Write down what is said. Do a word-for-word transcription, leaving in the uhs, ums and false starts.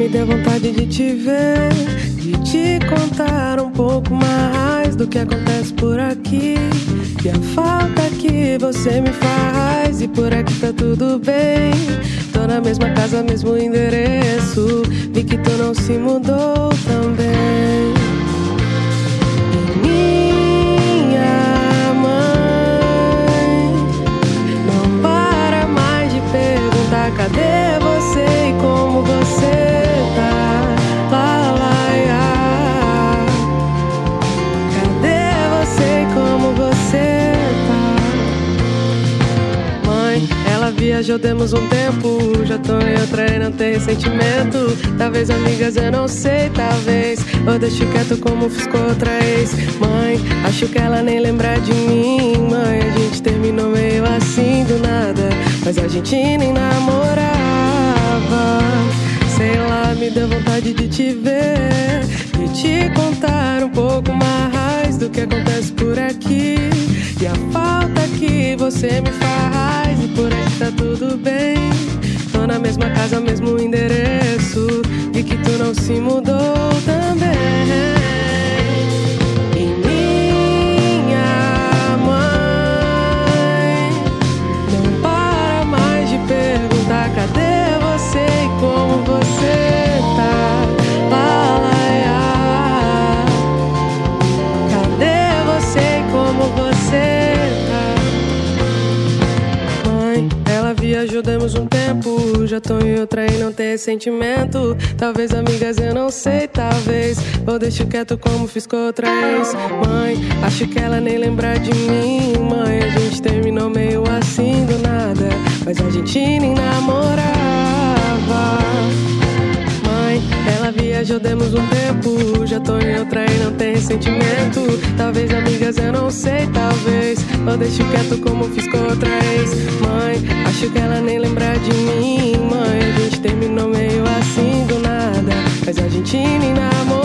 deu vontade de te ver, de te contar um pouco mais do que acontece por aqui, e a falta que você me faz. E por aqui tá tudo bem, tô na mesma casa, mesmo endereço, vi que tu não se mudou também. E minha mãe não para mais de perguntar cadê você e como você tá. Lá, lá, lá. Cadê você e como você tá? Mãe, ela viajou, temos um tempo, já tô em outra e não tem ressentimento. Talvez amigas, eu não sei, talvez ou deixo quieto como fiz com outra ex. Mãe, acho que ela nem lembra de mim. Mãe, a gente terminou meio assim do nada, mas a gente nem namorava. Sei lá, me deu vontade de te ver, de te contar um pouco mais do que acontece por aqui, e a falta que você me faz. E por aí tá tudo bem, tô na mesma casa, mesmo endereço, vi que tu não se mudou também. E minha mãe não para mais de perguntar cadê você e como você tá. Lá, lá, lá. Cadê você e como você tá? Mãe, ela viajou, demos um tempo, já tô em outra e não tem ressentimento. Talvez amigas, eu não sei, talvez ou deixo quieto como fiz com outra ex. Mãe, acho que ela nem lembra de mim. Mãe, a gente terminou meio assim do nada, mas a gente nem namorava. Mãe, ela viajou, demos um tempo, já tô em outra e não tem ressentimento. Talvez amigas, eu não sei, talvez ou deixo quieto como fiz com outra ex. Mãe, acho que ela nem lembra de mim. Mãe, a gente terminou meio assim do nada, mas a gente nem namorava.